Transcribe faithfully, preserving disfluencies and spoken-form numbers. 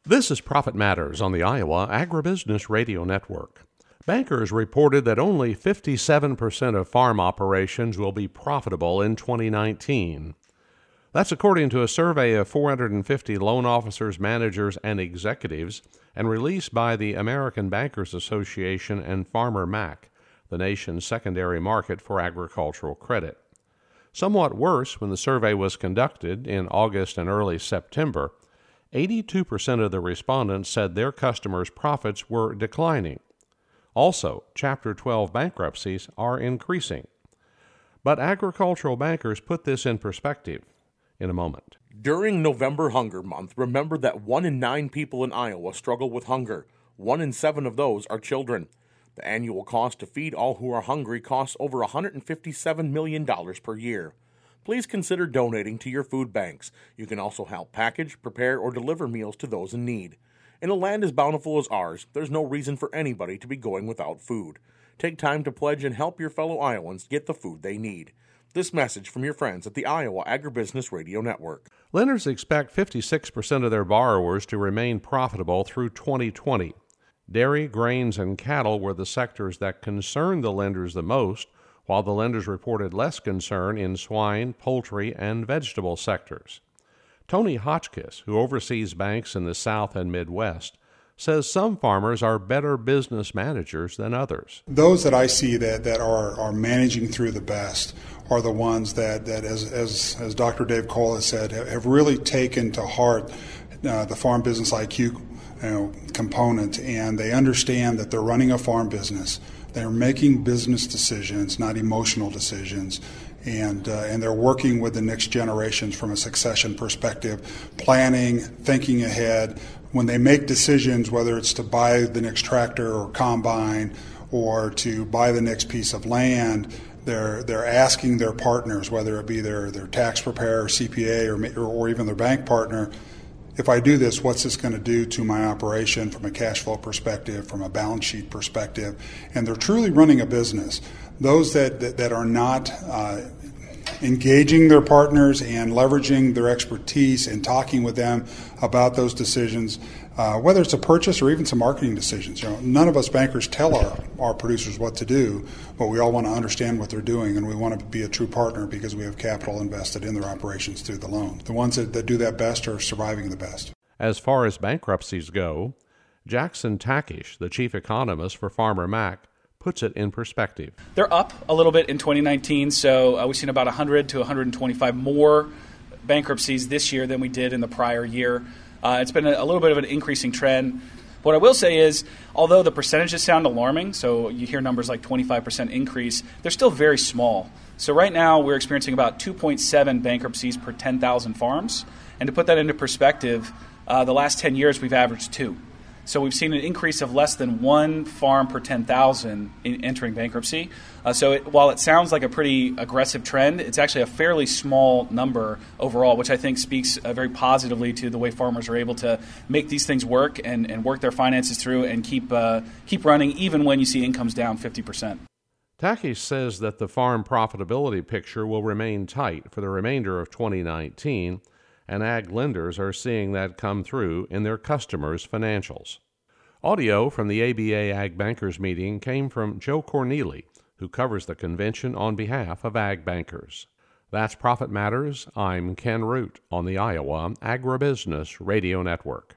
This is Profit Matters on the Iowa Agribusiness Radio Network. Bankers reported that only fifty-seven percent of farm operations will be profitable in twenty nineteen. That's according to a survey of four hundred fifty loan officers, managers, and executives, and released by the American Bankers Association and Farmer Mac, the nation's secondary market for agricultural credit. Somewhat worse, when the survey was conducted in August and early September, eighty-two percent of the respondents said their customers' profits were declining. Also, Chapter twelve bankruptcies are increasing. But agricultural bankers put this in perspective in a moment. During November Hunger Month, remember that one in nine people in Iowa struggle with hunger. One in seven of those are children. The annual cost to feed all who are hungry costs over one hundred fifty-seven million dollars per year. Please consider donating to your food banks. You can also help package, prepare, or deliver meals to those in need. In a land as bountiful as ours, there's no reason for anybody to be going without food. Take time to pledge and help your fellow Iowans get the food they need. This message from your friends at the Iowa Agribusiness Radio Network. Lenders expect fifty-six percent of their borrowers to remain profitable through twenty twenty. Dairy, grains, and cattle were the sectors that concerned the lenders the most, while the lenders reported less concern in swine, poultry, and vegetable sectors. Tony Hotchkiss, who oversees banks in the South and Midwest, says some farmers are better business managers than others. Those that I see that, that are, are managing through the best are the ones that, that as, as, as Doctor Dave Cole has said, have really taken to heart uh, the farm business I Q you know, component, and they understand that they're running a farm business. They're making business decisions, not emotional decisions. And, uh, and they're working with the next generations from a succession perspective, planning, thinking ahead. When they make decisions, whether it's to buy the next tractor or combine or to buy the next piece of land, they're they're asking their partners, whether it be their, their tax preparer, C P A, or, or even their bank partner, if I do this, what's this going to do to my operation from a cash flow perspective, from a balance sheet perspective? And they're truly running a business. Those that, that, that are not uh, engaging their partners and leveraging their expertise and talking with them about those decisions, uh, whether it's a purchase or even some marketing decisions. You know, none of us bankers tell our, our producers what to do, but we all want to understand what they're doing, and we want to be a true partner because we have capital invested in their operations through the loan. The ones that, that do that best are surviving the best. As far as bankruptcies go, Jackson Takish, the chief economist for Farmer Mac, puts it in perspective. They're up a little bit in twenty nineteen, so uh, we've seen about one hundred to one hundred twenty-five more bankruptcies this year than we did in the prior year. Uh, it's been a, a little bit of an increasing trend. What I will say is, although the percentages sound alarming, so you hear numbers like twenty-five percent increase, they're still very small. So right now we're experiencing about two point seven bankruptcies per ten thousand farms. And to put that into perspective, uh, the last ten years we've averaged two. So we've seen an increase of less than one farm per ten thousand in entering bankruptcy. Uh, so it, while it sounds like a pretty aggressive trend, it's actually a fairly small number overall, which I think speaks uh, very positively to the way farmers are able to make these things work and, and work their finances through and keep uh, keep running even when you see incomes down fifty percent. Takish says that the farm profitability picture will remain tight for the remainder of twenty nineteen, and ag lenders are seeing that come through in their customers' financials. Audio from the A B A Ag Bankers meeting came from Joe Corneli, who covers the convention on behalf of ag bankers. That's Profit Matters. I'm Ken Root on the Iowa Agribusiness Radio Network.